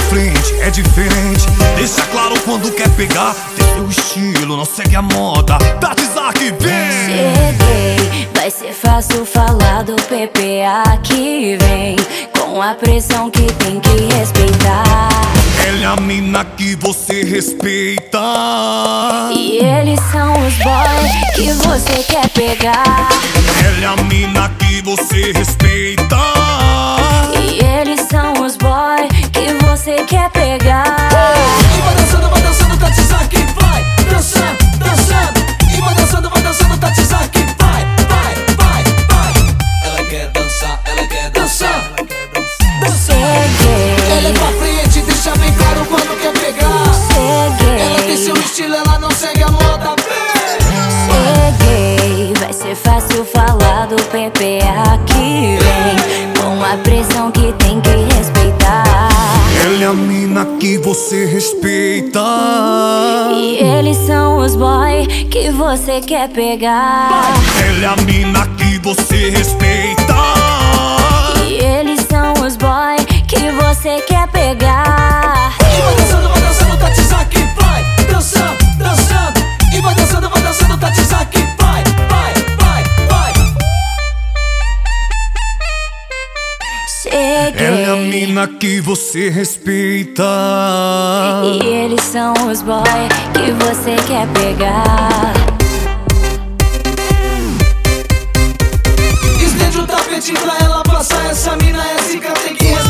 frente, é diferente. Deixa claro quando quer pegar. Tem seu estilo, não segue a moda. Tati Zaki, vem! Cheguei, vai ser fácil falar do PPA que vem, com a pressão que tem que respeitar. Ela é a mina que você respeita. E eles são os boys que você quer pegar. Ela é a mina que você respeita. E eles são os boys que você quer pegar. E vai dançando, Tati Zaki, vai dançando, dançando. E vai dançando, Tati Zaki, vai. Ela quer dançar, ela quer dançar. Cheguei, Ela é pra frente, deixa bem claro quando quer pegar. Ela tem seu estilo, ela não segue a moda. cheguei, vai ser fácil falar do PPA que vem, com a pressão que tem que respeitar. Ela é a mina que você respeita. E eles são os boys que você quer pegar. Ela é a mina que você respeita. E eles são os boys que você quer pegar. E vai dançando, Tati Zaki, vai dançando, dançando. E vai dançando, Tati Zaki, vai. Cheguei, Ela é a mina que você respeita. e eles são os boys que você quer pegar. Estende o tapete pra ela passar. Essa mina é zica, tem que respeitar.